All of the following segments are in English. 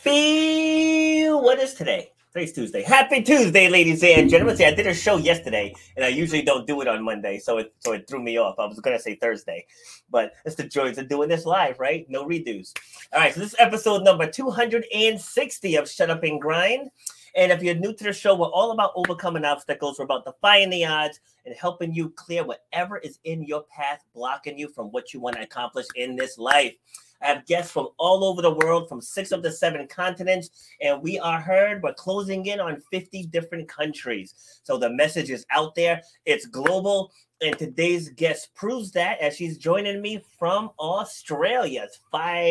What is today? Today's Tuesday. Happy Tuesday, ladies and gentlemen. See, I did a show yesterday, and I usually don't do it on Monday, so it threw me off. I was gonna say Thursday, but it's the joys of doing this live, right? No redos. All right, so this is episode number 260 of Shut Up and Grind. And if you're new to the show, we're all about overcoming obstacles. We're about defying the odds and helping you clear whatever is in your path, blocking you from what you want to accomplish in this life. I have guests from all over the world, from 6 of the 7 continents, and we are heard. We're closing in on 50 different countries. So the message is out there. It's global. And today's guest proves that as she's joining me from Australia. It's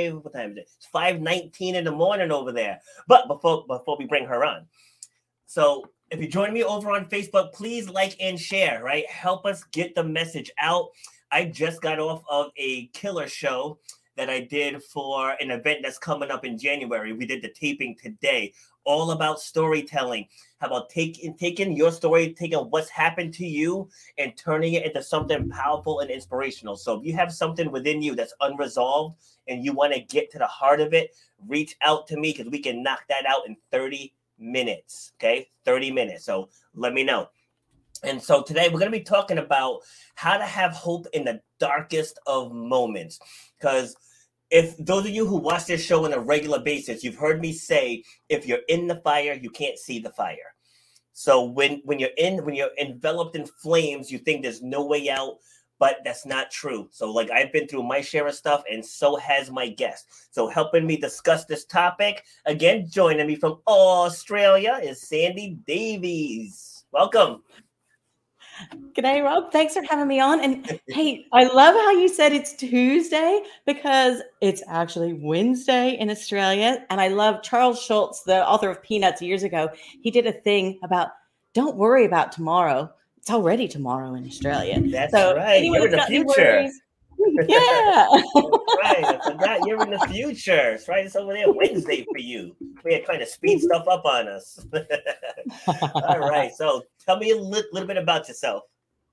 5:19 in the morning over there. But before we bring her on, so if you're joining me over on Facebook, please like and share, right? Help us get the message out. I just got off of a killer show that I did for an event that's coming up in January. We did the taping today, all about storytelling. How about taking your story, taking what's happened to you and turning it into something powerful and inspirational. So if you have something within you that's unresolved and you want to get to the heart of it, reach out to me because we can knock that out in 30 minutes, okay? 30 minutes. So let me know. And so today we're going to be talking about how to have hope in the darkest of moments. Because if those of you who watch this show on a regular basis, you've heard me say, if you're in the fire, you can't see the fire. So when you're enveloped in flames, you think there's no way out, but that's not true. So like I've been through my share of stuff, and so has my guest. So helping me discuss this topic, again, joining me from Australia is Sandy Davies. Welcome. G'day, Rob. Thanks for having me on. And hey, I love how you said it's Tuesday because it's actually Wednesday in Australia. And I love Charles Schultz, the author of Peanuts years ago. He did a thing about don't worry about tomorrow. It's already tomorrow in Australia. That's so right. You're in the future. Yeah. Right. I forgot you're in the future. It's right. It's over there Wednesday for you. We're trying to speed stuff up on us. All right. So tell me a little bit about yourself.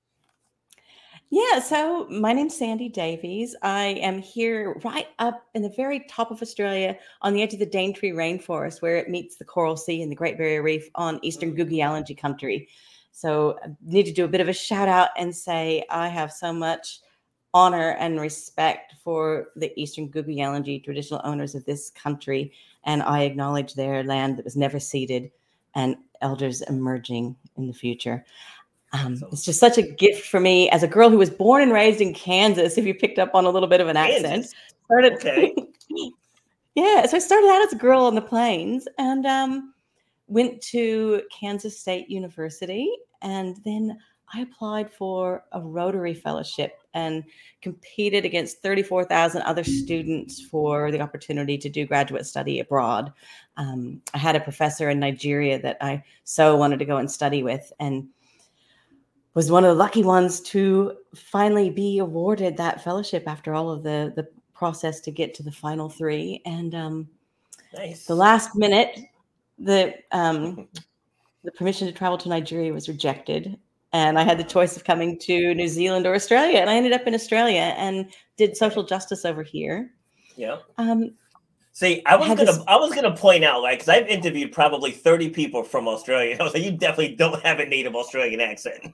Yeah, so my name's Sandy Davies. I am here right up in the very top of Australia on the edge of the Daintree Rainforest where it meets the Coral Sea and the Great Barrier Reef on eastern Guyalanji country. So I need to do a bit of a shout out and say I have so much honor and respect for the eastern Guyalanji traditional owners of this country, and I acknowledge their land that was never ceded and elders emerging in the future. It's just such a gift for me as a girl who was born and raised in Kansas, if you picked up on a little bit of an accent. Okay. Yeah, so I started out as a girl on the plains and went to Kansas State University, and then I applied for a Rotary Fellowship and competed against 34,000 other students for the opportunity to do graduate study abroad. I had a professor in Nigeria that I so wanted to go and study with, and was one of the lucky ones to finally be awarded that fellowship after all of the process to get to the final 3. And nice. The last minute, the permission to travel to Nigeria was rejected. And I had the choice of coming to New Zealand or Australia. And I ended up in Australia and did social justice over here. Yeah. See, I was gonna point out, like, because I've interviewed probably 30 people from Australia. I was like, you definitely don't have a native Australian accent.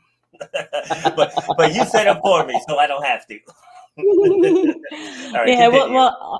but you said it for me, so I don't have to. All right, yeah, well,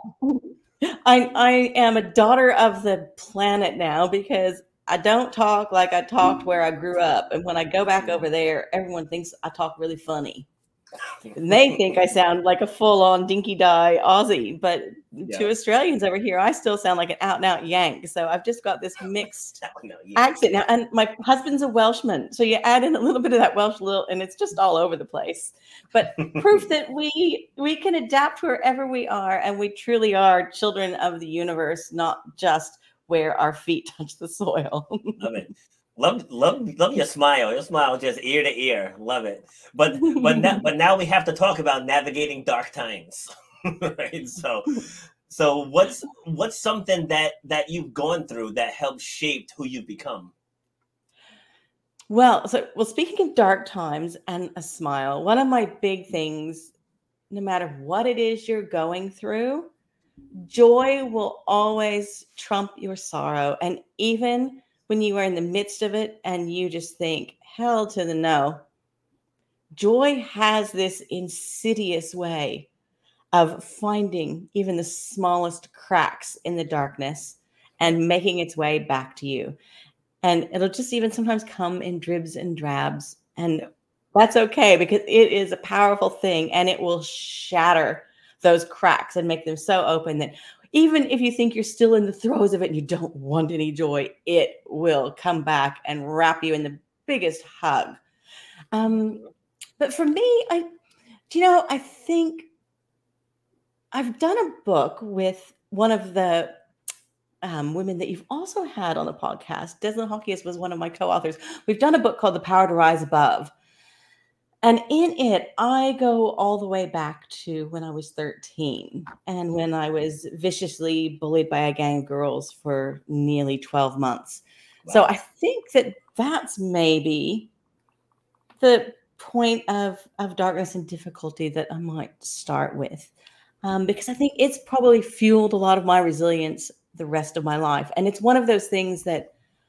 I am a daughter of the planet now because I don't talk like I talked where I grew up. And when I go back over there, everyone thinks I talk really funny. And they think I sound like a full-on dinky-die Aussie. But to Australians over here, I still sound like an out-and-out Yank. So I've just got this mixed accent now. And my husband's a Welshman. So you add in a little bit of that Welsh and it's just all over the place. But proof that we can adapt wherever we are. And we truly are children of the universe, not just where our feet touch the soil. Love it. Love your smile. Your smile just ear to ear. Love it. But now we have to talk about navigating dark times. Right? So what's something that you've gone through that helped shape who you've become? Well, speaking of dark times and a smile, one of my big things, no matter what it is you're going through, Joy will always trump your sorrow. And even when you are in the midst of it and you just think, hell to the no, joy has this insidious way of finding even the smallest cracks in the darkness and making its way back to you. And it'll just even sometimes come in dribs and drabs. And that's okay, because it is a powerful thing, and it will shatter those cracks and make them so open that even if you think you're still in the throes of it and you don't want any joy, it will come back and wrap you in the biggest hug. But for me, I think I've done a book with one of the women that you've also had on the podcast. Desmond Hawkins was one of my co-authors. We've done a book called The Power to Rise Above. And in it, I go all the way back to when I was 13 and when I was viciously bullied by a gang of girls for nearly 12 months. Wow. So I think that that's maybe the point of darkness and difficulty that I might start with, because I think it's probably fueled a lot of my resilience the rest of my life. And it's one of those things that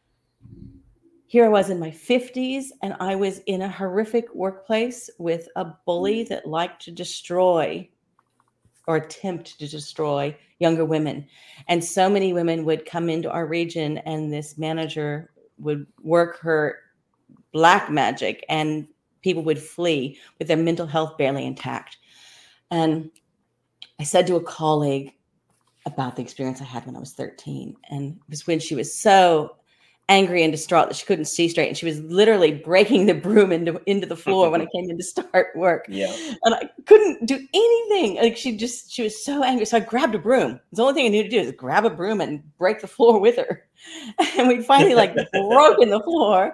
here I was in my 50s and I was in a horrific workplace with a bully that liked to destroy or attempt to destroy younger women. And so many women would come into our region and this manager would work her black magic and people would flee with their mental health barely intact. And I said to a colleague about the experience I had when I was 13. And it was when she was so angry and distraught that she couldn't see straight. And she was literally breaking the broom into the floor when I came in to start work. Yeah. And I couldn't do anything. Like she was so angry. So I grabbed a broom. The only thing I knew to do is grab a broom and break the floor with her. And we finally broken the floor.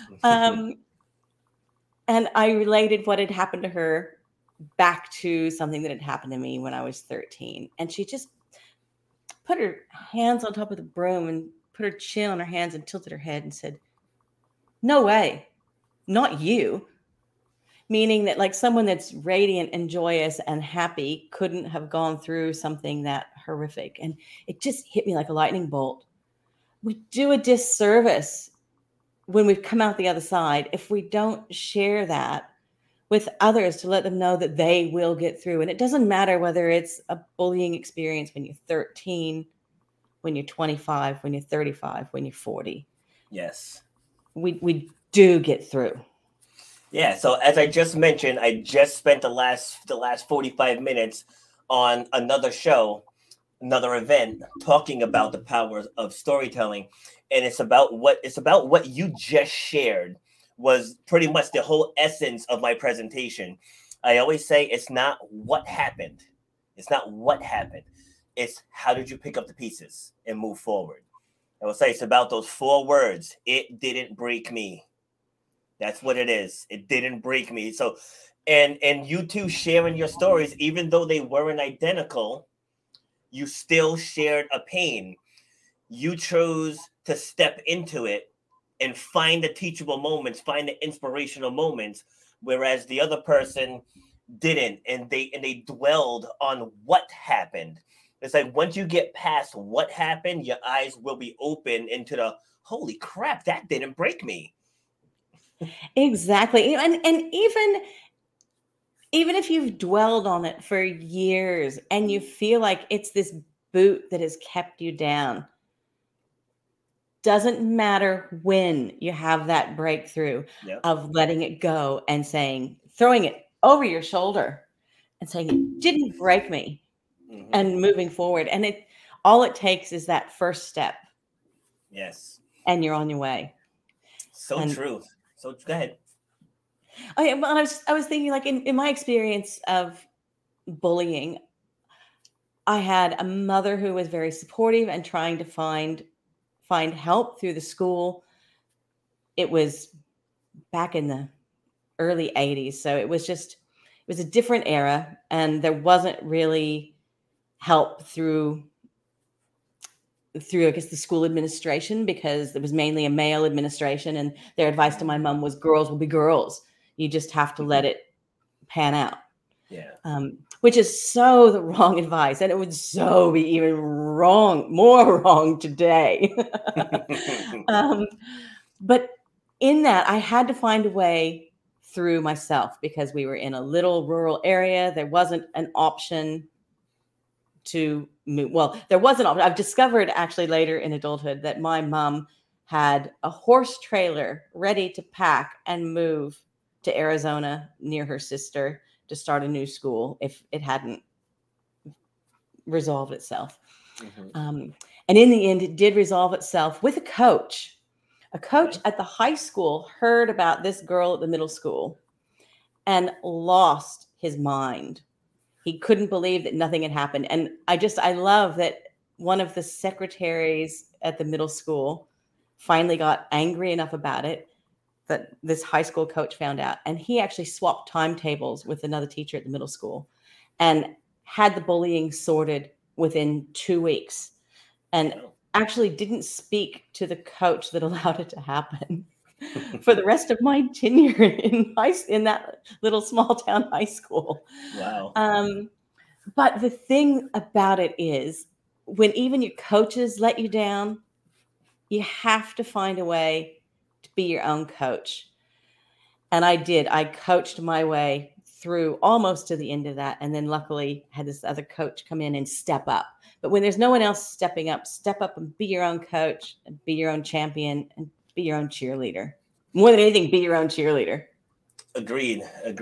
And I related what had happened to her back to something that had happened to me when I was 13. And she just put her hands on top of the broom and put her chin on her hands and tilted her head and said, "No way, not you." Meaning that like someone that's radiant and joyous and happy couldn't have gone through something that horrific. And it just hit me like a lightning bolt. We do a disservice when we've come out the other side if we don't share that with others to let them know that they will get through. And it doesn't matter whether it's a bullying experience when you're 13, when you're 25, when you're 35, when you're 40. Yes. We do get through. Yeah. So as I just mentioned, I just spent the last 45 minutes on another show, another event, talking about the power of storytelling. And it's about what you just shared was pretty much the whole essence of my presentation. I always say it's not what happened. It's not what happened. It's how did you pick up the pieces and move forward. I will say it's about those 4 words. It didn't break me. That's what it is. It didn't break me. So, and you two sharing your stories, even though they weren't identical, you still shared a pain. You chose to step into it and find the teachable moments, find the inspirational moments, whereas the other person didn't, and they dwelled on what happened. It's like once you get past what happened, your eyes will be open into the holy crap, that didn't break me. Exactly. And even if you've dwelled on it for years and you feel like it's this boot that has kept you down, doesn't matter when you have that breakthrough of letting it go and throwing it over your shoulder and saying, it didn't break me, and moving forward. And all it takes is that first step. Yes. And you're on your way. True. So go ahead. I was thinking, like in my experience of bullying, I had a mother who was very supportive and trying to find help through the school. It was back in the early 80s. So it was a different era, and there wasn't really help through I guess the school administration, because it was mainly a male administration, and their advice to my mom was girls will be girls. You just have to let it pan out. Yeah. which is so the wrong advice. And it would so be even more wrong today. But in that, I had to find a way through myself because we were in a little rural area. There wasn't an option to move. Well, there was an option. I've discovered actually later in adulthood that my mom had a horse trailer ready to pack and move to Arizona near her sister to start a new school if it hadn't resolved itself. And in the end, it did resolve itself with a coach. A coach at the high school heard about this girl at the middle school and lost his mind. He couldn't believe that nothing had happened. And I love that one of the secretaries at the middle school finally got angry enough about it that this high school coach found out. And he actually swapped timetables with another teacher at the middle school and had the bullying sorted within 2 weeks. And actually didn't speak to the coach that allowed it to happen for the rest of my tenure in that little small town high school. Wow. But the thing about it is, when even your coaches let you down, you have to find a way to be your own coach. And I did. I coached my way through almost to the end of that. And then luckily had this other coach come in and step up. But when there's no one else stepping up, step up and be your own coach and be your own champion and be your own cheerleader. More than anything, be your own cheerleader. Agreed.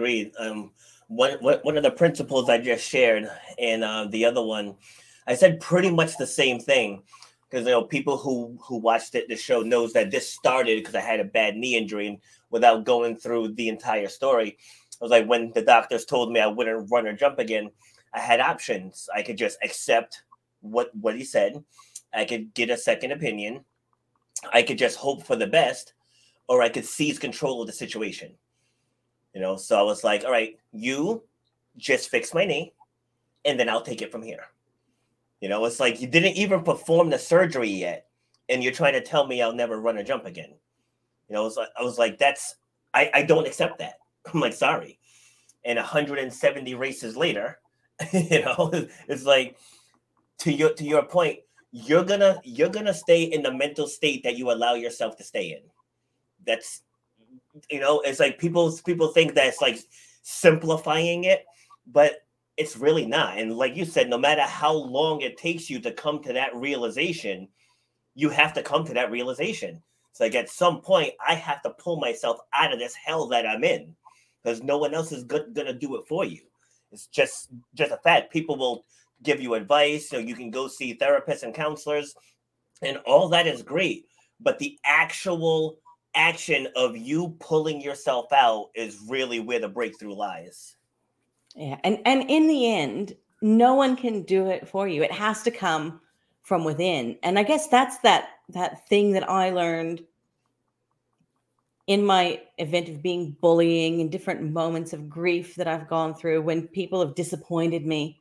One of the principles I just shared, and the other one, I said pretty much the same thing, because people who watched the show knows that this started because I had a bad knee injury, and without going through the entire story, I was like, when the doctors told me I wouldn't run or jump again, I had options. I could just accept what he said. I could get a second opinion. I could just hope for the best, or I could seize control of the situation. So I was like, all right, you just fix my knee and then I'll take it from here. It's like you didn't even perform the surgery yet and you're trying to tell me I'll never run or jump again. I was like, I don't accept that. I'm like, sorry. And 170 races later, it's like, to your point, you're gonna stay in the mental state that you allow yourself to stay in. That's, it's like people think that it's like simplifying it, but it's really not. And like you said, no matter how long it takes you to come to that realization, you have to come to that realization. It's like at some point I have to pull myself out of this hell that I'm in, because no one else is gonna do it for you. It's just a fact. People will give you advice, you can go see therapists and counselors, and all that is great. But the actual action of you pulling yourself out is really where the breakthrough lies. Yeah. And in the end, no one can do it for you. It has to come from within. And I guess that's that thing that I learned in my event of being bullying and different moments of grief that I've gone through when people have disappointed me.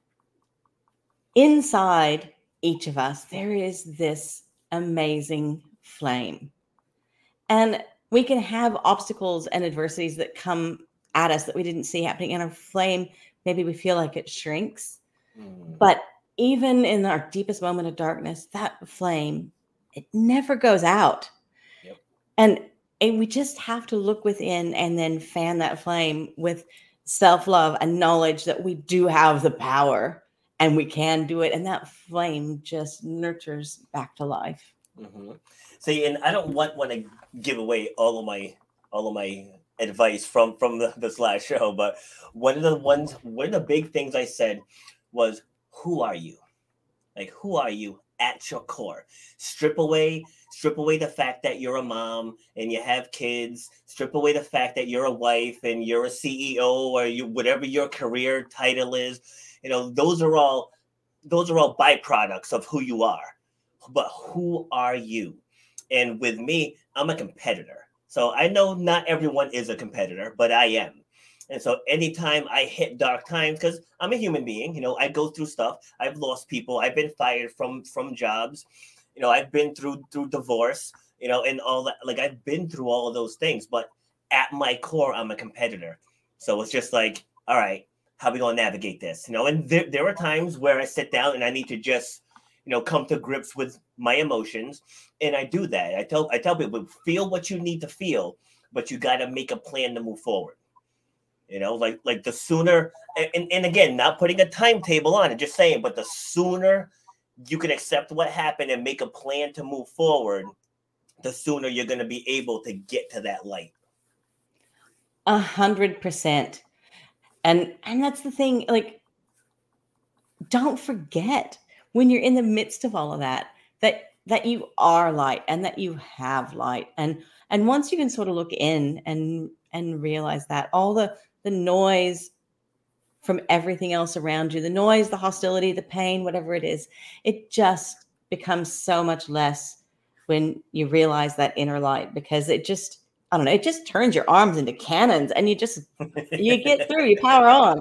Inside each of us, there is this amazing flame. And we can have obstacles and adversities that come at us that we didn't see happening. And our flame, maybe we feel like it shrinks. But even in our deepest moment of darkness, that flame, it never goes out. Yep. And we just have to look within and then fan that flame with self-love and knowledge that we do have the power and we can do it. And that flame just nurtures back to life. Mm-hmm. See, and I don't want to give away all of my advice from this last show, but one of the big things I said was, who are you? Like, who are you at your core? Strip away the fact that you're a mom and you have kids. Strip away the fact that you're a wife and you're a CEO or whatever your career title is. Those are all byproducts of who you are. But who are you? And with me, I'm a competitor. So I know not everyone is a competitor, but I am. And so anytime I hit dark times, because I'm a human being, I go through stuff. I've lost people. I've been fired from jobs. I've been through divorce, and all that. Like, I've been through all of those things. But at my core, I'm a competitor. So it's just like, all right, how we gonna navigate this? And there are times where I sit down and I need to just, come to grips with my emotions, and I do that. I tell people, feel what you need to feel, but you got to make a plan to move forward. Like the sooner, and again, not putting a timetable on it, just saying, but the sooner you can accept what happened and make a plan to move forward, the sooner you're going to be able to get to that light. 100%. And that's the thing, like, don't forget when you're in the midst of all of that you are light and that you have light. And once you can sort of look in and realize that all the noise from everything else around you, the noise, the hostility, the pain, whatever it is, it just becomes so much less when you realize that inner light, because it just, I don't know, it just turns your arms into cannons and you get through, you power on.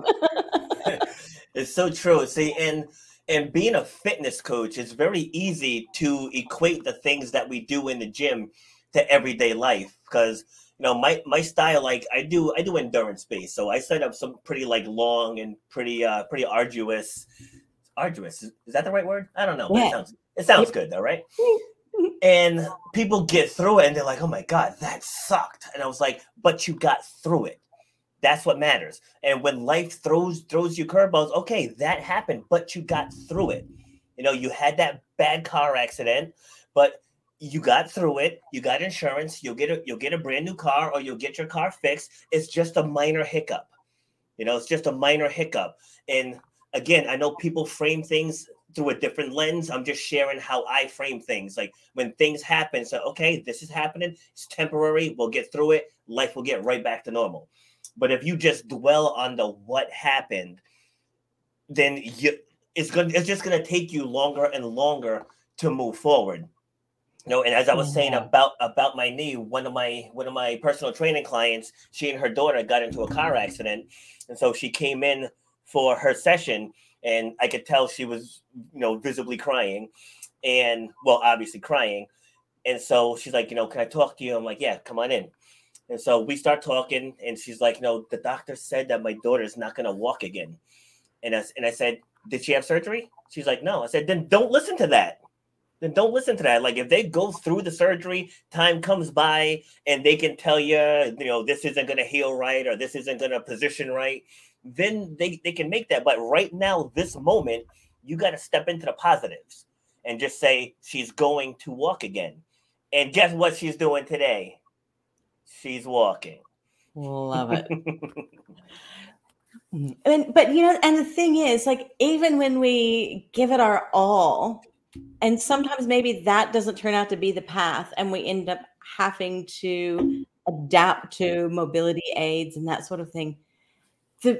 It's so true. See, and being a fitness coach, it's very easy to equate the things that we do in the gym to everyday life, because my style, like I do endurance based, so I set up some pretty like long and pretty arduous. Is that the right word? I don't know, but Yeah. it sounds good though, right? And people get through it and they're like, oh my God, that sucked. And I was like, but you got through it. That's what matters. And when life throws you curveballs, okay, that happened, but you got through it. You had that bad car accident, but you got through it. You got insurance. You'll get a brand new car, or you'll get your car fixed. It's just a minor hiccup. It's just a minor hiccup. And again, I know people frame things through a different lens. I'm just sharing how I frame things. Like when things happen, so okay, this is happening. It's temporary. We'll get through it. Life will get right back to normal. But if you just dwell on the what happened, then it's just gonna take you longer and longer to move forward. And as I was saying about my knee, one of my personal training clients, she and her daughter got into a car accident, and so she came in for her session, and I could tell she was, visibly crying, and well, obviously crying. And so she's like, can I talk to you? I'm like, yeah, come on in. And so we start talking, and she's like, the doctor said that my daughter's not gonna walk again. And I said, did she have surgery? She's like, no. I said, then don't listen to that. Like if they go through the surgery, time comes by and they can tell you, this isn't going to heal right, or this isn't going to position right, then they can make that. But right now, this moment, you got to step into the positives and just say, she's going to walk again. And guess what she's doing today? She's walking. Love it. But and the thing is, like, even when we give it our all, and sometimes maybe that doesn't turn out to be the path, and we end up having to adapt to mobility aids and that sort of thing. The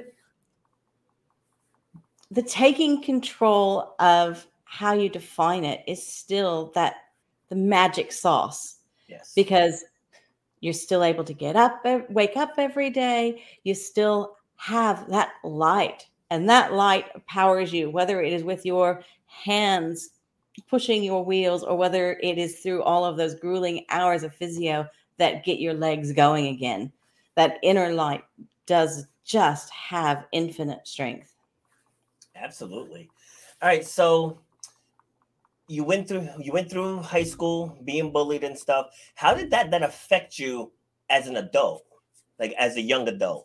taking control of how you define it is still the magic sauce. Yes. Because you're still able to wake up every day. You still have that light, and that light powers you, whether it is with your hands pushing your wheels, or whether it is through all of those grueling hours of physio that get your legs going again. That inner light does just have infinite strength. Absolutely. All right. So you went through high school, being bullied and stuff. How did that affect you as an adult, like as a young adult?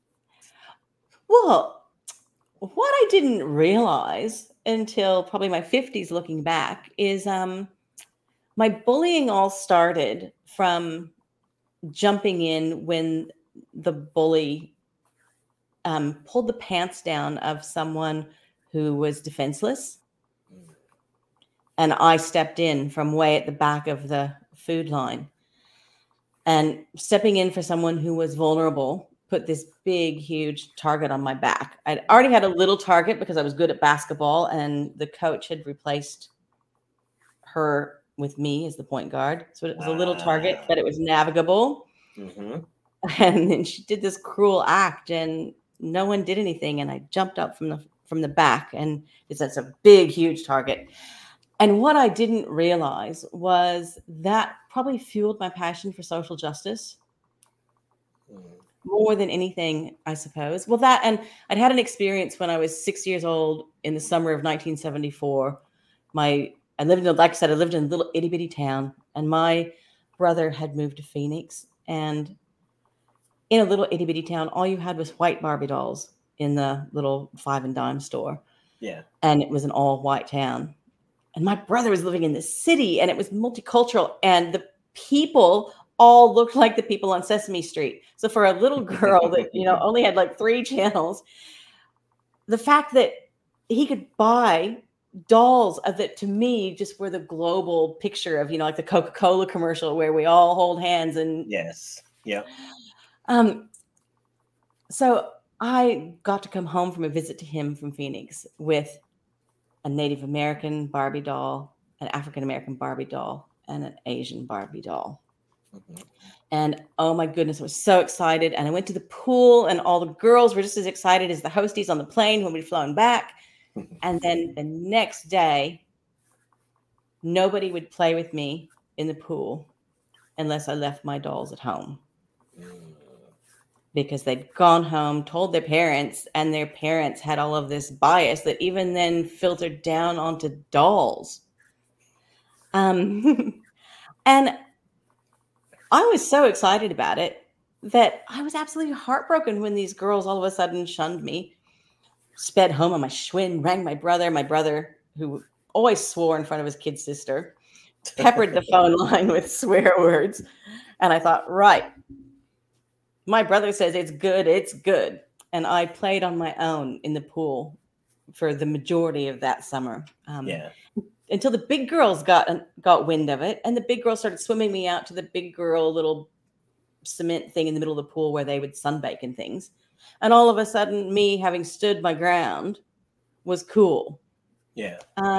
Well, what I didn't realize until probably my 50s, looking back, is my bullying all started from jumping in when the bully pulled the pants down of someone who was defenseless. And I stepped in from way at the back of the food line. And stepping in for someone who was vulnerable put this big, huge target on my back. I'd already had a little target because I was good at basketball, and the coach had replaced her with me as the point guard. So it was a little target, but it was navigable. Mm-hmm. And then she did this cruel act, and no one did anything. And I jumped up from the back, and that's a big, huge target. And what I didn't realize was that probably fueled my passion for social justice. more than anything, I suppose. Well, that, and I'd had an experience when I was 6 years old in the summer of 1974. I lived in, like I said, I lived in a little itty bitty town, and my brother had moved to Phoenix. And in a little itty bitty town, all you had was white Barbie dolls in the little 5 and dime store. Yeah. And it was an all white town. And my brother was living in the city, and it was multicultural, and the people all looked like the people on Sesame Street. So for a little girl that, only had like 3 channels, the fact that he could buy dolls that to me just were the global picture of, like the Coca-Cola commercial where we all hold hands and yes. Yeah. So I got to come home from a visit to him from Phoenix with a Native American Barbie doll, an African American Barbie doll, and an Asian Barbie doll. Mm-hmm. And oh my goodness, I was so excited. And I went to the pool, and all the girls were just as excited as the hosties on the plane when we'd flown back. And then the next day, nobody would play with me in the pool unless I left my dolls at home. Because they'd gone home, told their parents, and their parents had all of this bias that even then filtered down onto dolls. And I was so excited about it that I was absolutely heartbroken when these girls all of a sudden shunned me, sped home on my Schwinn, rang my brother, who always swore in front of his kid sister, peppered the phone line with swear words. And I thought, right, my brother says it's good. And I played on my own in the pool for the majority of that summer. Until the big girls got wind of it. And the big girls started swimming me out to the big girl little cement thing in the middle of the pool where they would sunbake and things. And all of a sudden, me having stood my ground was cool. Yeah.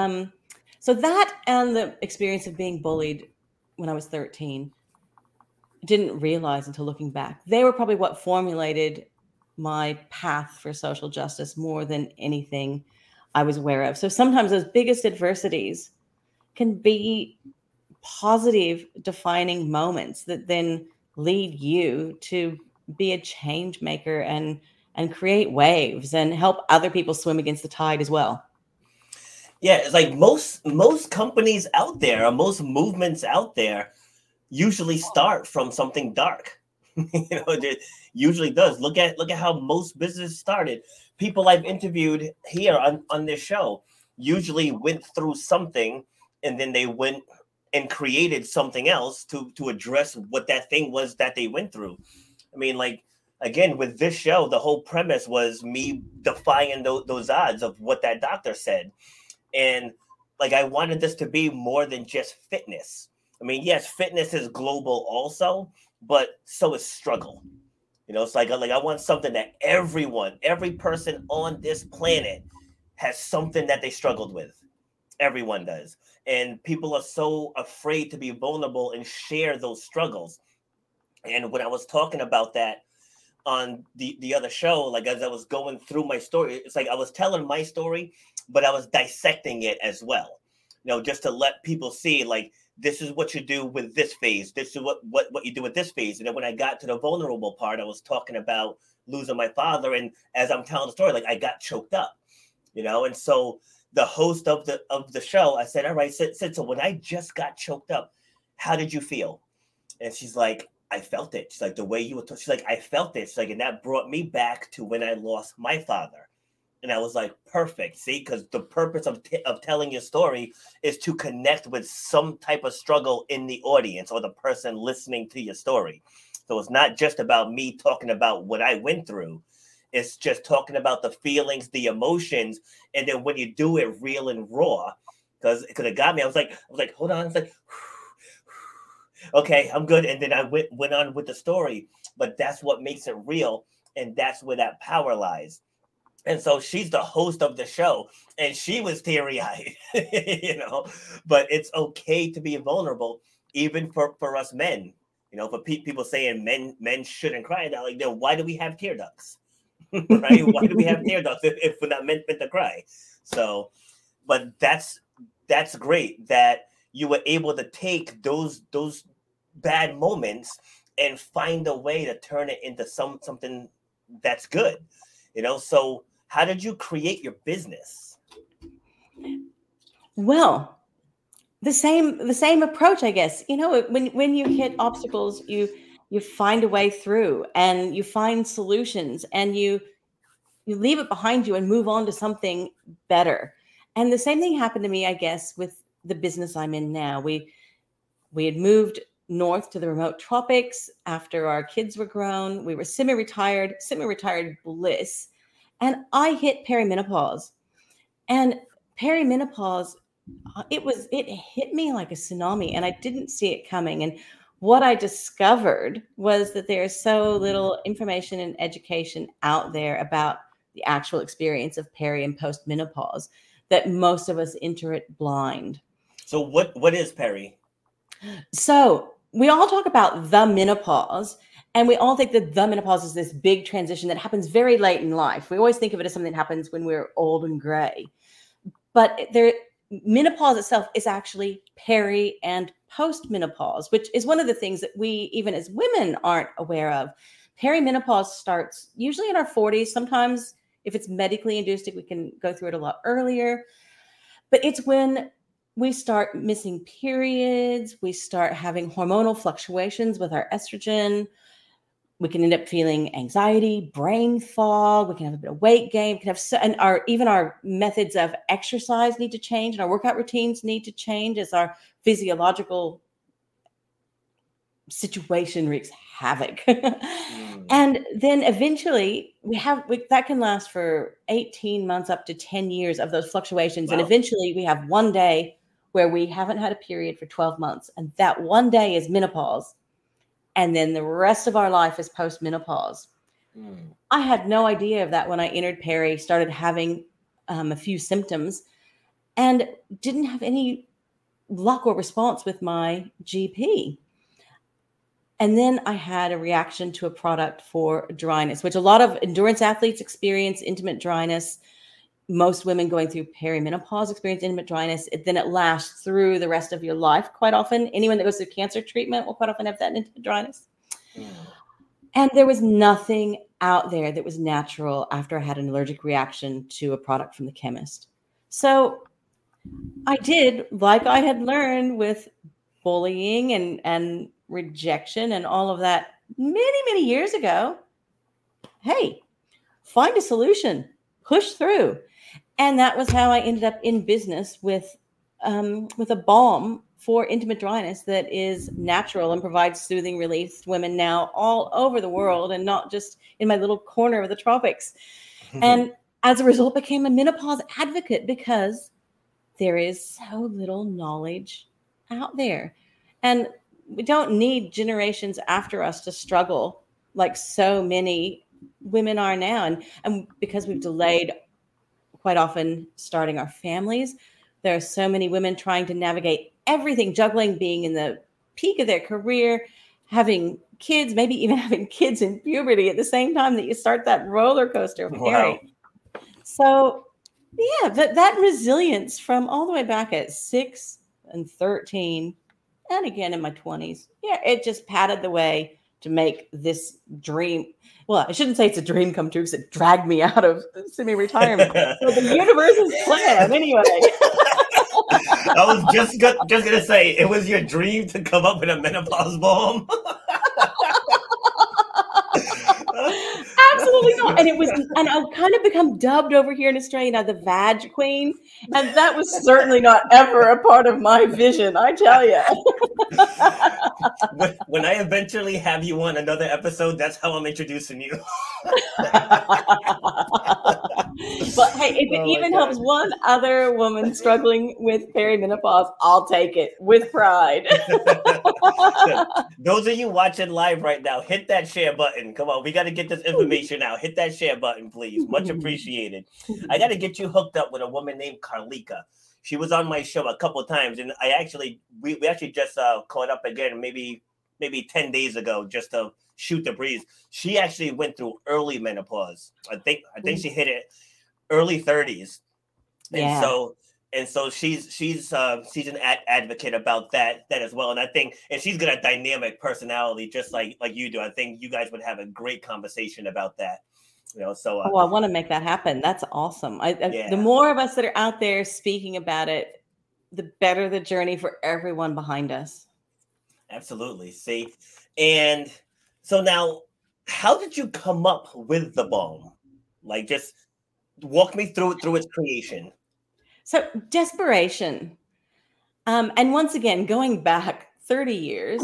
So that and the experience of being bullied when I was 13, didn't realize until looking back. They were probably what formulated my path for social justice more than anything I was aware of. So sometimes those biggest adversities can be positive defining moments that then lead you to be a change maker and create waves and help other people swim against the tide as well. Yeah, it's like most companies out there, or most movements out there, usually start from something dark. It usually does. Look at how most businesses started. People I've interviewed here on this show usually went through something, and then they went and created something else to address what that thing was that they went through. I mean, like, again, with this show, the whole premise was me defying those odds of what that doctor said. And like, I wanted this to be more than just fitness. I mean, yes, fitness is global also, but so is struggle. It's like I want something that every person on this planet has something that they struggled with. Everyone does. And people are so afraid to be vulnerable and share those struggles. And when I was talking about that on the other show, like as I was going through my story, it's like I was telling my story, but I was dissecting it as well. Just to let people see, like, this is what you do with this phase. This is what you do with this phase. And then when I got to the vulnerable part, I was talking about losing my father. And as I'm telling the story, like, I got choked up, and so the host of the show, I said, all right, so when I just got choked up, how did you feel? And she's like, I felt it. She's like, the way you were she's like, I felt it. She's like, and that brought me back to when I lost my father. And I was like, perfect. See, because the purpose of telling your story is to connect with some type of struggle in the audience or the person listening to your story. So it's not just about me talking about what I went through. It's just talking about the feelings, the emotions. And then when you do it real and raw, because it got me, I was like, hold on. I was like, okay, I'm good. And then I went on with the story. But that's what makes it real. And that's where that power lies. And so she's the host of the show, and she was teary-eyed, but it's okay to be vulnerable, even for us men, for people saying men shouldn't cry. Now, like, then why do we have tear ducts, right? Why do we have tear ducts if we're not meant to cry? So, but that's great that you were able to take those bad moments and find a way to turn it into something that's good. So how did you create your business? Well, the same approach, I guess. When you hit obstacles, you find a way through, and you find solutions, and you leave it behind you and move on to something better. And the same thing happened to me, I guess, with the business I'm in now. We had moved north to the remote tropics after our kids were grown. We were semi-retired bliss. And I hit perimenopause. And perimenopause, it hit me like a tsunami, and I didn't see it coming. And what I discovered was that there is so little information and education out there about the actual experience of peri and post menopause that most of us enter it blind. So what is peri? So we all talk about the menopause, and we all think that the menopause is this big transition that happens very late in life. We always think of it as something that happens when we're old and gray. But menopause itself is actually peri and post-menopause, which is one of the things that we, even as women, aren't aware of. Perimenopause starts usually in our 40s. Sometimes, if it's medically induced, we can go through it a lot earlier. But it's when we start missing periods, we start having hormonal fluctuations with our estrogen. We can end up feeling anxiety, brain fog. We can have a bit of weight gain. We can have, even our methods of exercise need to change, and our workout routines need to change as our physiological situation wreaks havoc. And then eventually that can last for 18 months up to 10 years of those fluctuations. Wow. And eventually we have one day where we haven't had a period for 12 months. And that one day is menopause. And then the rest of our life is post-menopause. I had no idea of that when I entered peri, started having a few symptoms, and didn't have any luck or response with my GP. And then I had a reaction to a product for dryness, which a lot of endurance athletes experience, intimate dryness. Most women going through perimenopause experience intimate dryness. Then it lasts through the rest of your life quite often. Anyone that goes through cancer treatment will quite often have that intimate dryness. And there was nothing out there that was natural after I had an allergic reaction to a product from the chemist. So I did, like I had learned with bullying and rejection and all of that many, many years ago. Hey, find a solution, push through. And that was how I ended up in business with a balm for intimate dryness that is natural and provides soothing relief to women now all over the world, and not just in my little corner of the tropics. And as a result, became a menopause advocate, because there is so little knowledge out there. And we don't need generations after us to struggle like so many women are now. And because we've delayed quite often starting our families, there are so many women trying to navigate everything, juggling being in the peak of their career, having kids, maybe even having kids in puberty at the same time that you start that roller coaster of peri. Wow. So yeah, that resilience from all the way back at 6 and 13, and again in my 20s, yeah, it just padded the way to make this dream. Well, I shouldn't say it's a dream come true, because it dragged me out of semi-retirement. So the universe's plan, anyway. I was just gonna say, it was your dream to come up with a menopause balm. Absolutely not. And I've kind of become dubbed over here in Australia now the Vag Queen, and that was certainly not ever a part of my vision, I tell you. When I eventually have you on another episode, that's how I'm introducing you. But hey, if it even helps one other woman struggling with perimenopause, I'll take it with pride. Those of you watching live right now, hit that share button. Come on, we got to get this information out. Hit that share button, please. Much appreciated. I got to get you hooked up with a woman named Carlika. She was on my show a couple of times, and we actually just caught up again maybe 10 days ago, just to shoot the breeze. She actually went through early menopause. I think she hit it early 30s. And And so she's an advocate about that as well. And I think, and she's got a dynamic personality, just like you do. I think you guys would have a great conversation about that. So oh, I want to make that happen. That's awesome. Yeah. The more of us that are out there speaking about it, the better the journey for everyone behind us. Absolutely. See, and so now, how did you come up with the balm? Like, just walk me through its creation. So desperation. And once again, going back 30 years,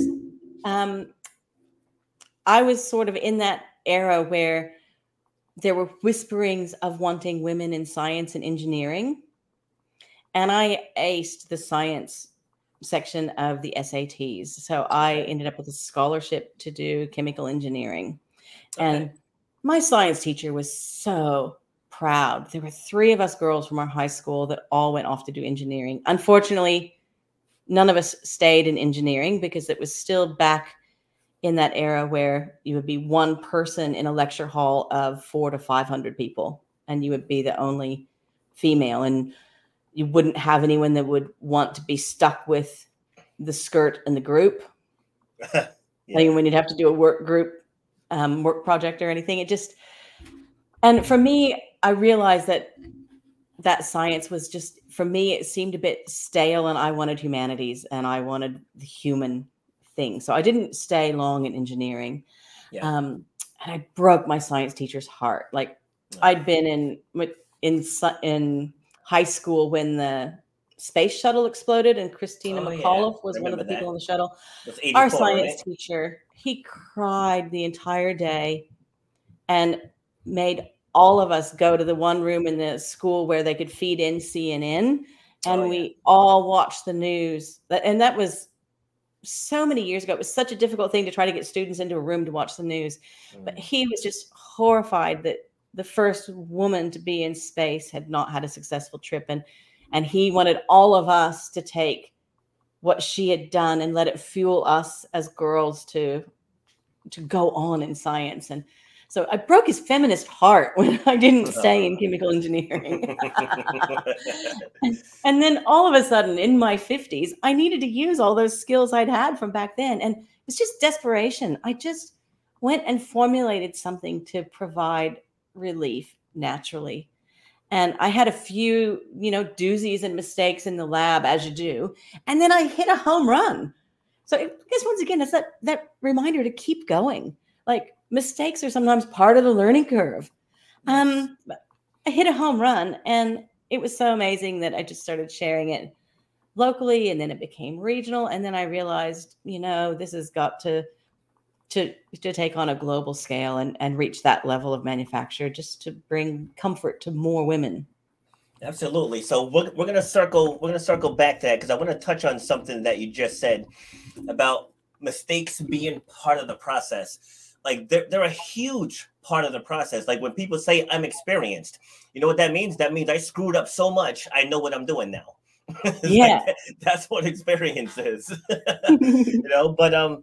I was sort of in that era where there were whisperings of wanting women in science and engineering. And I aced the science section of the SATs. So I ended up with a scholarship to do chemical engineering. And my science teacher was so proud. There were 3 of us girls from our high school that all went off to do engineering. Unfortunately, none of us stayed in engineering because it was still back in that era where you would be one person in a lecture hall of 400 to 500 people, and you would be the only female, and you wouldn't have anyone that would want to be stuck with the skirt in the group. Yeah. I mean, when you'd have to do a work group, work project or anything, and for me, I realized that science was just, for me, it seemed a bit stale, and I wanted humanities and I wanted the human thing. So I didn't stay long in engineering. Yeah. And I broke my science teacher's heart. Like, I'd been in high school when the space shuttle exploded, and Christina McAuliffe was one of the people on the shuttle. Our science teacher, he cried the entire day and made all of us go to the one room in the school where they could feed in CNN, and we all watched the news. And that was so many years ago. It was such a difficult thing to try to get students into a room to watch the news. But he was just horrified that the first woman to be in space had not had a successful trip. And he wanted all of us to take what she had done and let it fuel us as girls to go on in science. And so I broke his feminist heart when I didn't stay in chemical engineering. And then all of a sudden, in my 50s, I needed to use all those skills I'd had from back then. And it's just desperation. I just went and formulated something to provide relief naturally. And I had a few, doozies and mistakes in the lab, as you do. And then I hit a home run. So I guess, once again, it's that reminder to keep going. Like, mistakes are sometimes part of the learning curve. I hit a home run, and it was so amazing that I just started sharing it locally, and then it became regional. And then I realized, this has got to take on a global scale and reach that level of manufacture, just to bring comfort to more women. Absolutely. So we're gonna circle back to that, because I want to touch on something that you just said about mistakes being part of the process. Like, they're a huge part of the process. Like, when people say I'm experienced, you know what that means? That means I screwed up so much, I know what I'm doing now. Yeah. Like, that's what experience is. But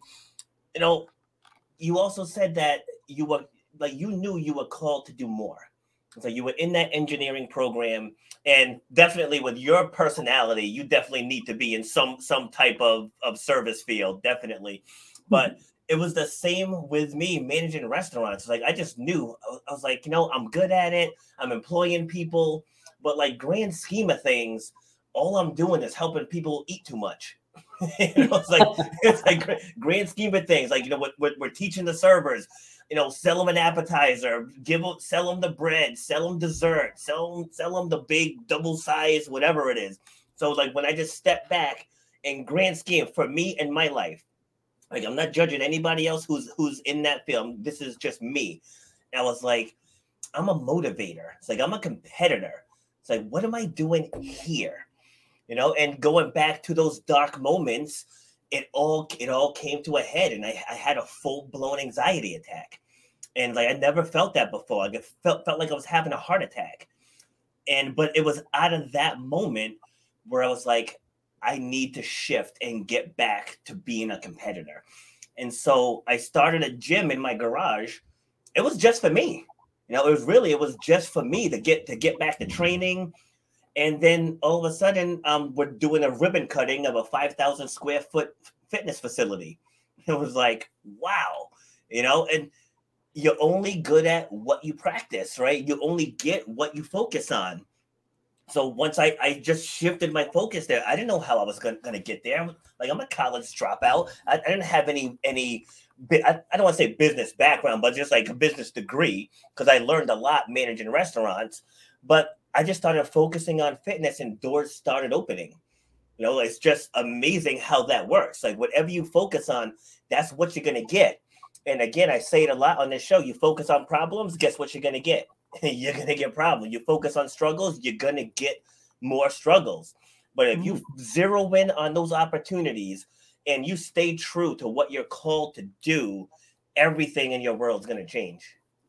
you also said that you knew you were called to do more. So you were in that engineering program, and definitely with your personality, you definitely need to be in some type of service field, definitely. But it was the same with me managing restaurants. Like, I just knew, I was like, I'm good at it. I'm employing people, but like, grand scheme of things, all I'm doing is helping people eat too much. It's like grand scheme of things. Like, what we're teaching the servers, sell them an appetizer, sell them the bread, sell them dessert, sell them the big double size, whatever it is. So like, when I just step back in grand scheme for me and my life, like, I'm not judging anybody else who's in that film. This is just me. And I was like, I'm a motivator. It's like, I'm a competitor. It's like, what am I doing here? And going back to those dark moments, it all came to a head, and I had a full-blown anxiety attack. And like, I never felt that before. Like, it felt like I was having a heart attack. But it was out of that moment where I was like, I need to shift and get back to being a competitor. And so I started a gym in my garage. It was just for me. It was just for me to get back to training. And then all of a sudden, we're doing a ribbon cutting of a 5,000 square foot fitness facility. It was like, wow, and you're only good at what you practice, right? You only get what you focus on. So once I just shifted my focus there, I didn't know how I was gonna get there. Like, I'm a college dropout. I didn't have any I don't want to say business background, but just like a business degree, because I learned a lot managing restaurants. But I just started focusing on fitness, and doors started opening. It's just amazing how that works. Like, whatever you focus on, that's what you're gonna get. And again, I say it a lot on this show. You focus on problems, guess what you're gonna get? You're gonna get problems. You focus on struggles, you're gonna get more struggles. But if you zero in on those opportunities and you stay true to what you're called to do, everything in your world is gonna change.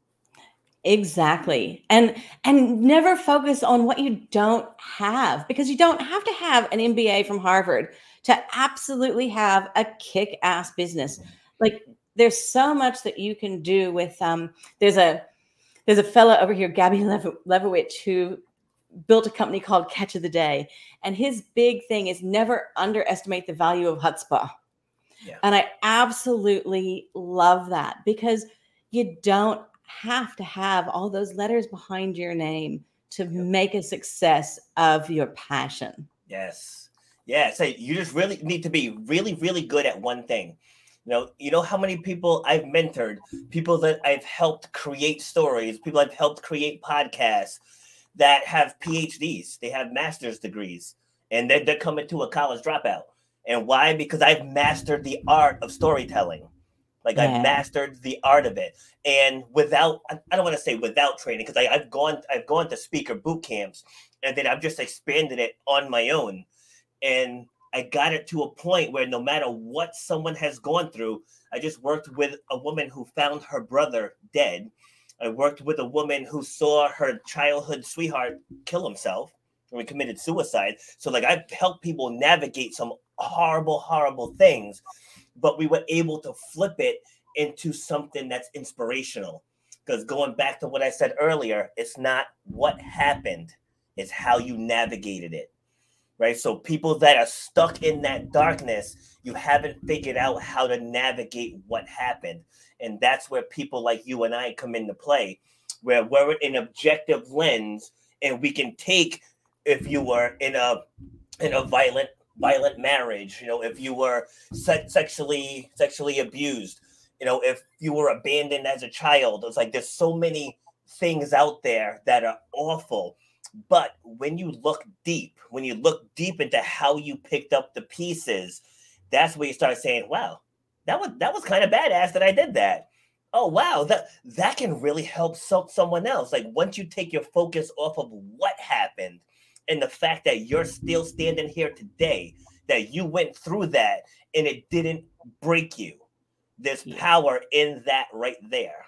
Exactly. And never focus on what you don't have, because you don't have to have an MBA from Harvard to absolutely have a kick-ass business. Like, there's so much that you can do with there's a fellow over here, Gabby Levowich, who built a company called Catch of the Day. And his big thing is never underestimate the value of chutzpah. Yeah. And I absolutely love that, because you don't have to have all those letters behind your name to make a success of your passion. Yes. Yeah. So you just really need to be really, really good at one thing. You know how many people I've mentored, people that I've helped create stories, people I've helped create podcasts that have PhDs, they have master's degrees, and they're coming to a college dropout. And why? Because I've mastered the art of storytelling. Like, I've mastered the art of it. And without, I don't want to say without training, because I've gone to speaker boot camps, and then I've just expanded it on my own. And I got it to a point where no matter what someone has gone through, I just worked with a woman who found her brother dead. I worked with a woman who saw her childhood sweetheart kill himself and committed suicide. So, like, I've helped people navigate some horrible, horrible things, but we were able to flip it into something that's inspirational. Because going back to what I said earlier, it's not what happened, it's how you navigated it. Right. So people that are stuck in that darkness, you haven't figured out how to navigate what happened. And that's where people like you and I come into play, where we're an objective lens, and we can take, if you were in a violent marriage, if you were sexually abused, if you were abandoned as a child, it's like there's so many things out there that are awful. But when you look deep into how you picked up the pieces, that's where you start saying, wow, that was kind of badass that I did that. Oh, wow, that can really help someone else. Like, once you take your focus off of what happened and the fact that you're still standing here today, that you went through that and it didn't break you, there's power in that right there.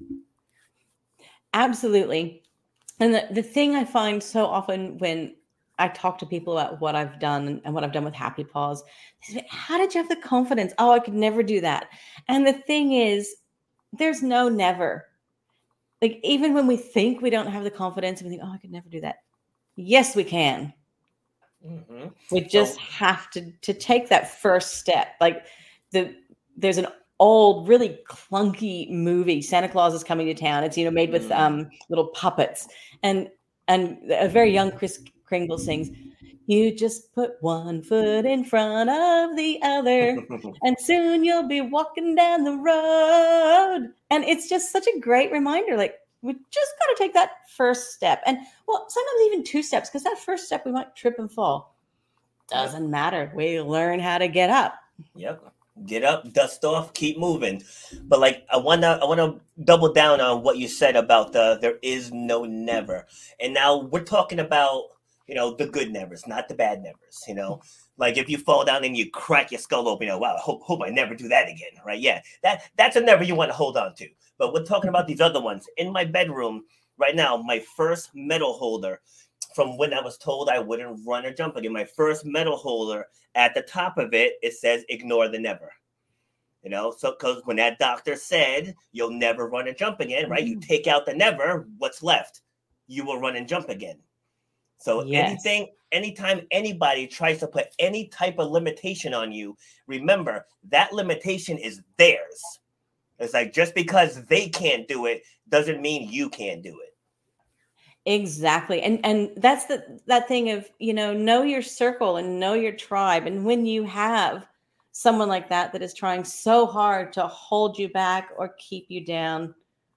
Absolutely. And the thing I find so often when I talk to people about what I've done and what I've done with Happy Paws, is, how did you have the confidence? Oh, I could never do that. And the thing is, there's no never. Like, even when we think we don't have the confidence, we think, oh, I could never do that. Yes, we can. Mm-hmm. We just have to take that first step. Like, there's an old, really clunky movie, Santa Claus is Coming to Town. It's, made with little puppets, and a very young Kris Kringle sings, "You just put one foot in front of the other, and soon you'll be walking down the road." And it's just such a great reminder. Like, we just got to take that first step, and sometimes even two steps, because that first step we might trip and fall. Doesn't matter. We learn how to get up. Yep. Get up, dust off, keep moving. But like, I wanna double down on what you said about there is no never. And now we're talking about, the good nevers, not the bad nevers. Like, if you fall down and you crack your skull open, wow, hope I never do that again, right? Yeah, that's a never you want to hold on to. But we're talking about these other ones. In my bedroom right now, my first medal holder, from when I was told I wouldn't run or jump again, my first medal holder, at the top of it, it says, ignore the never. So because when that doctor said you'll never run and jump again, right? You take out the never, what's left? You will run and jump again. So Yes. anytime anybody tries to put any type of limitation on you, remember that limitation is theirs. It's like just because they can't do it doesn't mean you can't do it. Exactly. And that's that thing of, know your circle and know your tribe. And when you have someone like that is trying so hard to hold you back or keep you down,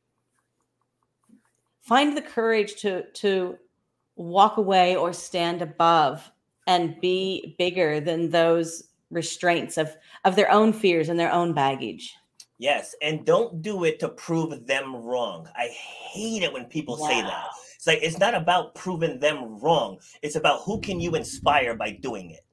find the courage to walk away or stand above and be bigger than those restraints of their own fears and their own baggage. Yes, and don't do it to prove them wrong. I hate it when people say that. Wow. It's like it's not about proving them wrong. It's about who can you inspire by doing it.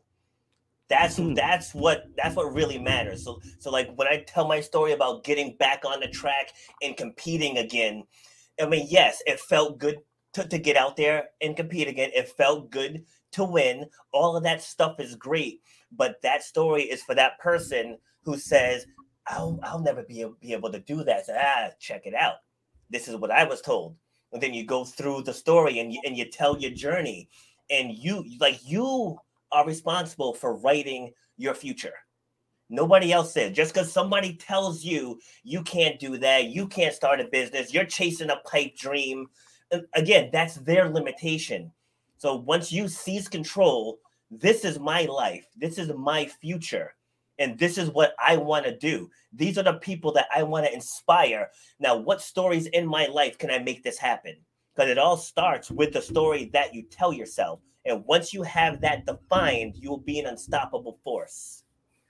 That's what really matters. So like when I tell my story about getting back on the track and competing again, I mean, yes, it felt good to get out there and compete again. It felt good to win. All of that stuff is great, but that story is for that person who says, I'll never be able to do that. So, check it out. This is what I was told. And then you go through the story and you tell your journey, and you are responsible for writing your future. Nobody else said. Just because somebody tells you you can't do that, you can't start a business, you're chasing a pipe dream. And again, that's their limitation. So once you seize control, this is my life, this is my future, and this is what I want to do. These are the people that I want to inspire. Now, what stories in my life can I make this happen? Because it all starts with the story that you tell yourself. And once you have that defined, you'll be an unstoppable force.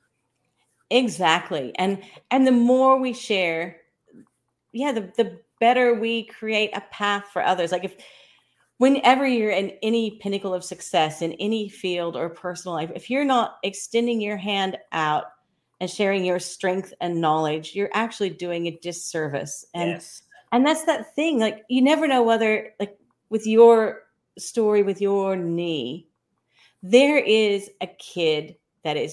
Exactly. And the more we share, yeah, the better we create a path for others. Like if whenever you're in any pinnacle of success in any field or personal life, if you're not extending your hand out and sharing your strength and knowledge, you're actually doing a disservice. Yes. And that's that thing. Like you never know whether, like with your story with your knee, there is a kid that is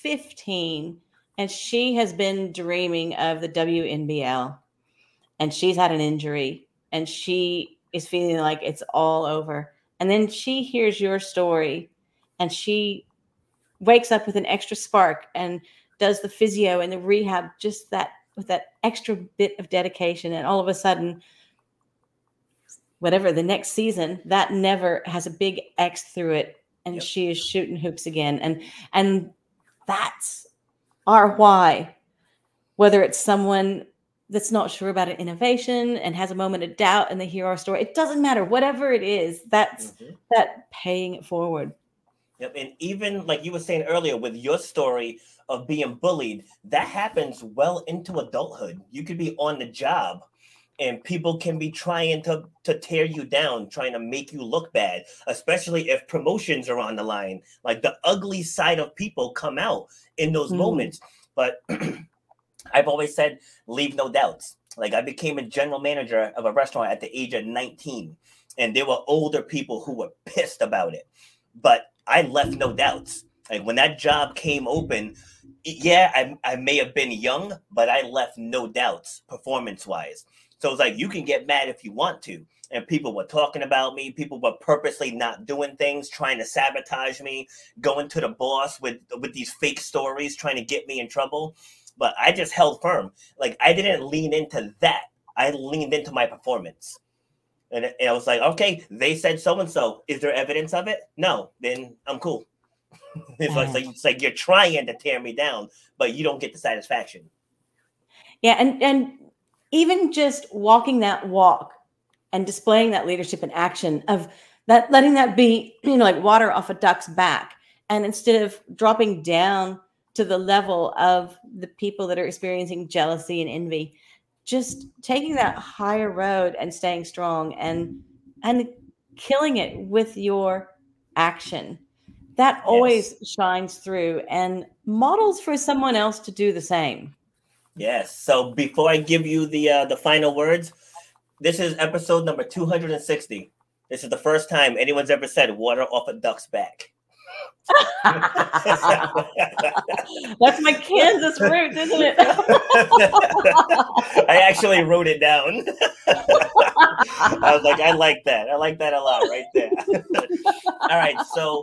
15 and she has been dreaming of the WNBL and she's had an injury and she is feeling like it's all over. And then she hears your story and she wakes up with an extra spark and does the physio and the rehab, just that with that extra bit of dedication. And all of a sudden, whatever the next season, that never has a big X through it. And Yep. she is shooting hoops again. And that's our why. Whether it's someone that's not sure about an innovation and has a moment of doubt and they hear our story, it doesn't matter. Whatever it is, that's that paying it forward. Yep. And even like you were saying earlier with your story of being bullied, that happens well into adulthood. You could be on the job and people can be trying to tear you down, trying to make you look bad, especially if promotions are on the line. Like the ugly side of people come out in those moments. But I've always said, leave no doubts. Like I became a general manager of a restaurant at the age of 19, and there were older people who were pissed about it. But I left no doubts. Like when that job came open, yeah, I may have been young, but I left no doubts performance-wise. So it's like you can get mad if you want to. And people were talking about me. People were purposely not doing things, trying to sabotage me, going to the boss with these fake stories, trying to get me in trouble. But I just held firm. Like I didn't lean into that. I leaned into my performance. And I was like, okay, they said so-and-so. Is there evidence of it? No, then I'm cool. It's like you're trying to tear me down, but you don't get the satisfaction. Yeah, and even just walking that walk and displaying that leadership in action of that, letting that be, like water off a duck's back. And instead of dropping down to the level of the people that are experiencing jealousy and envy, just taking that higher road and staying strong and killing it with your action. That always shines through and models for someone else to do the same. Yes. So before I give you the final words, this is episode number 260. This is the first time anyone's ever said water off a duck's back. That's my Kansas roots, isn't it? I actually wrote it down. I was like, I like that. I like that a lot right there. All right. So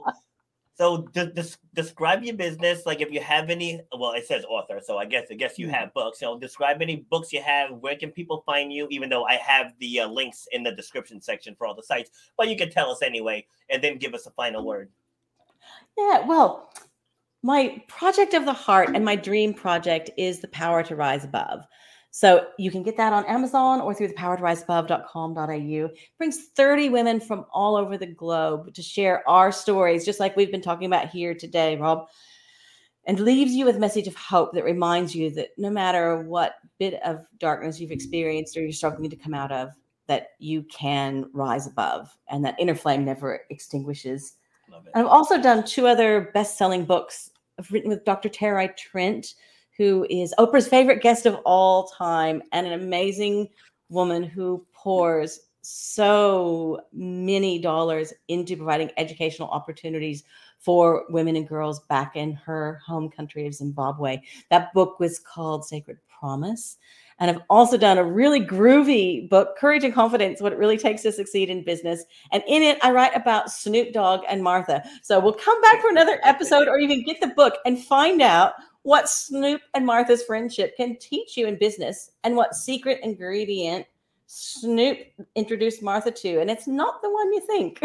describe your business. Like if you have any, well, it says author. So I guess you have books. So describe any books you have. Where can people find you? Even though I have the links in the description section for all the sites, but you can tell us anyway, and then give us a final word. Yeah, well, my project of the heart and my dream project is The Power to Rise Above. So you can get that on Amazon or through thepowertoriseabove.com.au. It brings 30 women from all over the globe to share our stories, just like we've been talking about here today, Rob, and leaves you with a message of hope that reminds you that no matter what bit of darkness you've experienced or you're struggling to come out of, that you can rise above and that inner flame never extinguishes. Love it. And I've also done 2 other best-selling books. I've written with Dr. Terai Trent, who is Oprah's favorite guest of all time and an amazing woman who pours so many dollars into providing educational opportunities for women and girls back in her home country of Zimbabwe. That book was called Sacred Promise. And I've also done a really groovy book, Courage and Confidence, What It Really Takes to Succeed in Business. And in it, I write about Snoop Dogg and Martha. So we'll come back for another episode, or you can get the book and find out what Snoop and Martha's friendship can teach you in business and what secret ingredient Snoop introduced Martha to. And it's not the one you think.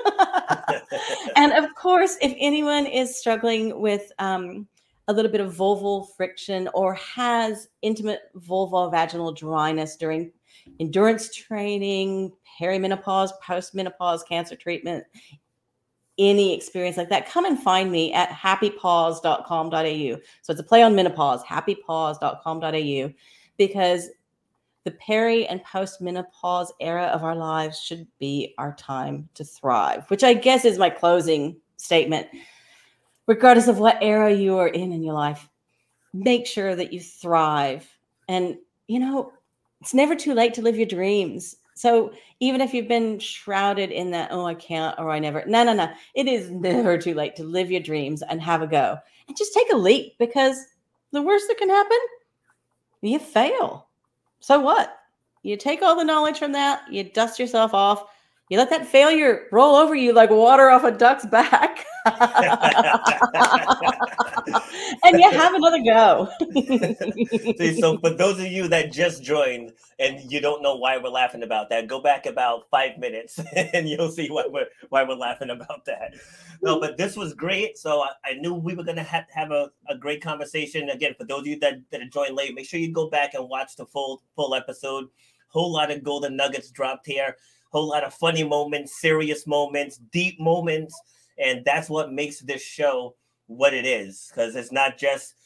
And of course, if anyone is struggling with a little bit of vulval friction or has intimate vulvovaginal dryness during endurance training, perimenopause, postmenopause, cancer treatment, any experience like that, come and find me at happypause.com.au. So it's a play on menopause, happypause.com.au, because the peri and postmenopause era of our lives should be our time to thrive, which I guess is my closing statement. Regardless of what era you are in your life, make sure that you thrive. And, it's never too late to live your dreams. So even if you've been shrouded in that, oh, I can't, or I never, no. It is never too late to live your dreams and have a go. And just take a leap, because the worst that can happen, you fail. So what? You take all the knowledge from that, you dust yourself off, you let that failure roll over you like water off a duck's back. And you have another go. So for those of you that just joined and you don't know why we're laughing about that, go back about 5 minutes and you'll see why we're laughing about that. No, but this was great. So I knew we were going to have a great conversation. Again, for those of you that joined late, make sure you go back and watch the full episode. Whole lot of golden nuggets dropped here. Whole lot of funny moments, serious moments, deep moments. And that's what makes this show what it is. Because it's not just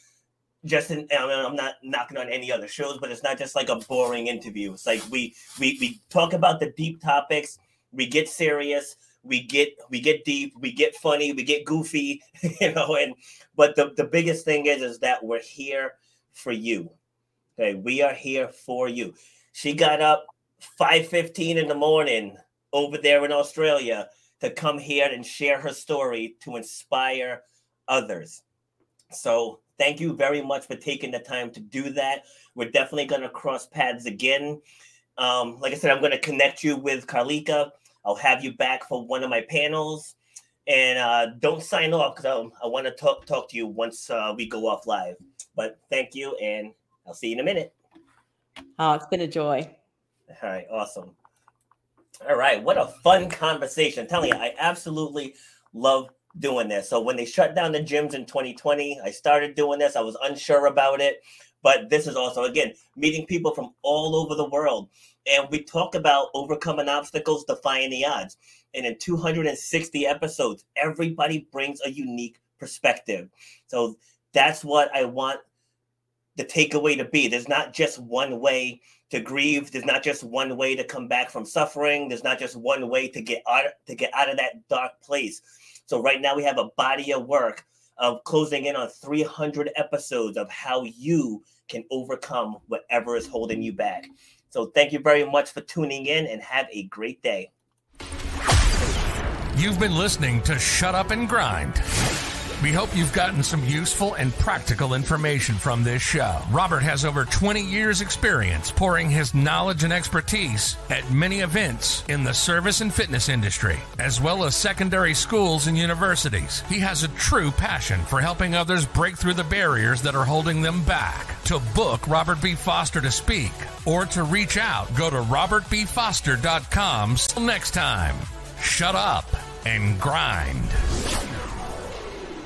I'm not knocking on any other shows, but it's not just like a boring interview. It's like we talk about the deep topics, we get serious, we get deep, we get funny, we get goofy, but the biggest thing is that we're here for you. Okay, we are here for you. She got up 5:15 in the morning over there in Australia to come here and share her story to inspire others. So thank you very much for taking the time to do that. We're definitely going to cross paths again. Like I said, I'm going to connect you with Carlika. I'll have you back for one of my panels. And don't sign off, because I want to talk to you once we go off live. But thank you, and I'll see you in a minute. Oh, it's been a joy. All right, awesome. All right, what a fun conversation. I'm telling you, I absolutely love doing this. So when they shut down the gyms in 2020, I started doing this. I was unsure about it, but this is also, again, meeting people from all over the world. And we talk about overcoming obstacles, defying the odds. And in 260 episodes, everybody brings a unique perspective. So that's what I want the takeaway to be. There's not just one way to grieve. There's not just one way to come back from suffering. There's not just one way to get out of that dark place. So right now we have a body of work of closing in on 300 episodes of how you can overcome whatever is holding you back. So thank you very much for tuning in, and have a great day. You've been listening to Shut Up and Grind. We hope you've gotten some useful and practical information from this show. Robert has over 20 years' experience pouring his knowledge and expertise at many events in the service and fitness industry, as well as secondary schools and universities. He has a true passion for helping others break through the barriers that are holding them back. To book Robert B. Foster to speak or to reach out, go to robertbfoster.com. Till next time, shut up and grind.